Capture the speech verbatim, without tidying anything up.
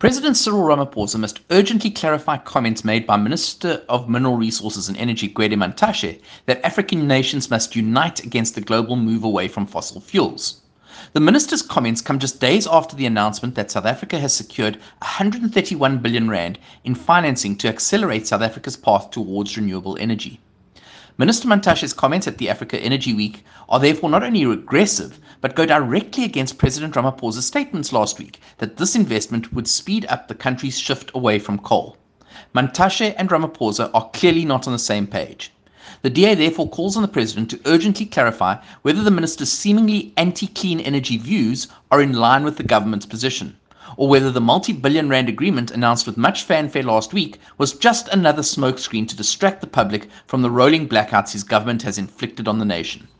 President Cyril Ramaphosa must urgently clarify comments made by Minister of Mineral Resources and Energy Gwede Mantashe that African nations must unite against the global move away from fossil fuels. The minister's comments come just days after the announcement that South Africa has secured one hundred thirty-one billion rand in financing to accelerate South Africa's path towards renewable energy. Minister Mantashe's comments at the Africa Energy Week are therefore not only regressive, but go directly against President Ramaphosa's statements last week that this investment would speed up the country's shift away from coal. Mantashe and Ramaphosa are clearly not on the same page. The D A therefore calls on the President to urgently clarify whether the minister's seemingly anti-clean energy views are in line with the government's position, or whether the multi-billion rand agreement announced with much fanfare last week was just another smokescreen to distract the public from the rolling blackouts his government has inflicted on the nation.